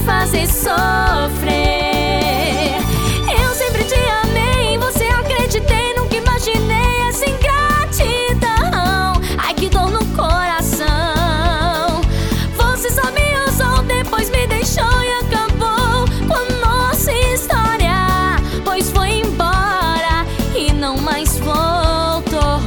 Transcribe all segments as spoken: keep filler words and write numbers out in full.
fazer sofrer. Eu sempre te amei, em você acreditei, nunca imaginei essa ingratidão. Ai, que dor no coração. Você só me usou, depois me deixou e acabou com a nossa história, pois foi embora e não mais voltou.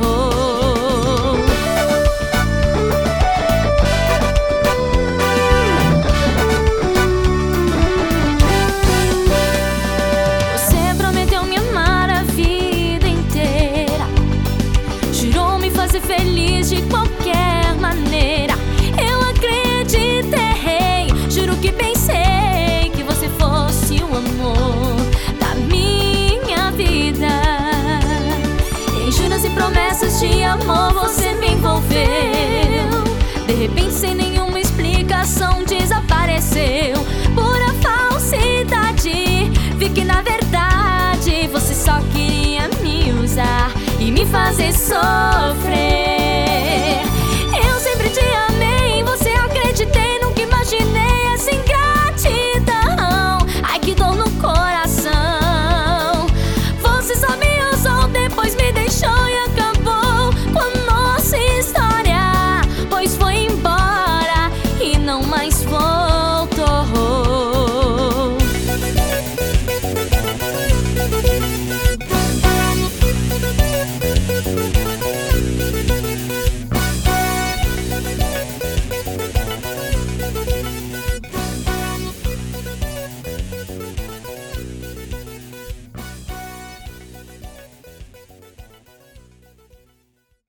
Você prometeu me amar a vida inteira, jurou me fazer feliz de qualquer maneira. Eu acreditei, juro que pensei que você fosse o amor da minha vida. Em juras e promessas de amor você me envolveu. De repente, sem nenhuma explicação, desapareceu. Pura falsidade, vi que na verdade você só queria me usar e me fazer sofrer. Eu sempre te amei, em você acreditei, nunca imaginei essa ingratidão. Ai, que dor no coração. Você só me usou, depois me deixou e acabou com a nossa história, pois foi embora e não mais voltou.